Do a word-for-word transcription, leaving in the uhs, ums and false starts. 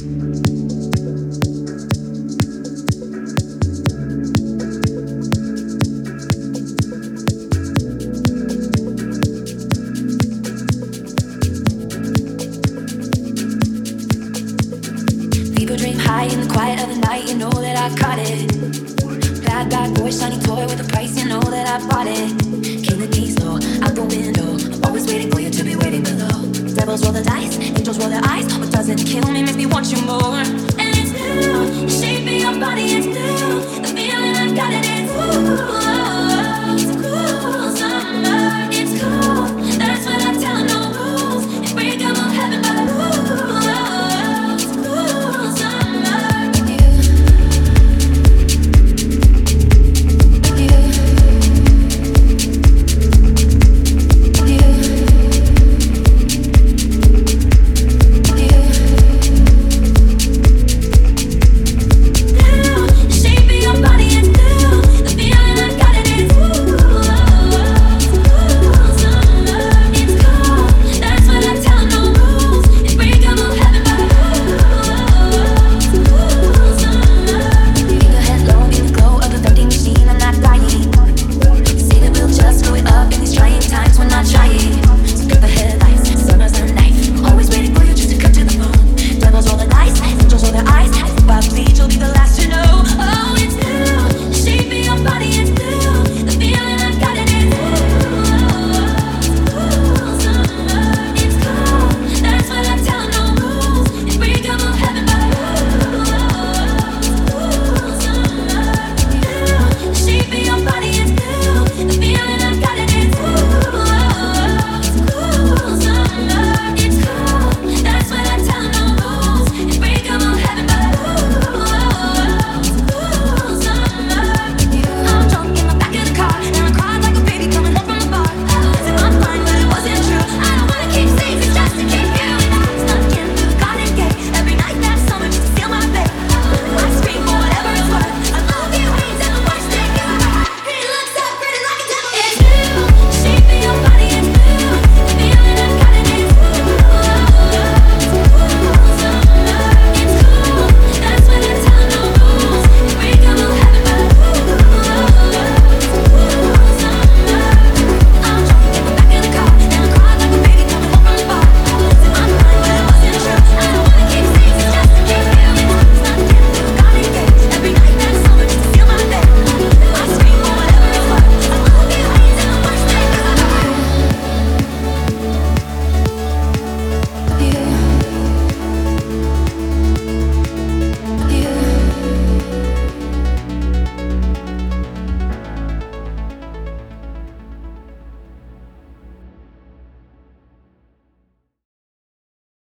People dream high in the quiet of the night, you know that I caught it. Bad, bad boy, shiny toy with a price, you know that I bought it. Kill the keys, though, out the window. I'm always waiting for you to be waiting below. Devils roll the dice, angels roll their eyes. What doesn't kill me makes me want you more. And it's new, you're shaping your body, it's new. The feeling I've got it, it's ooh.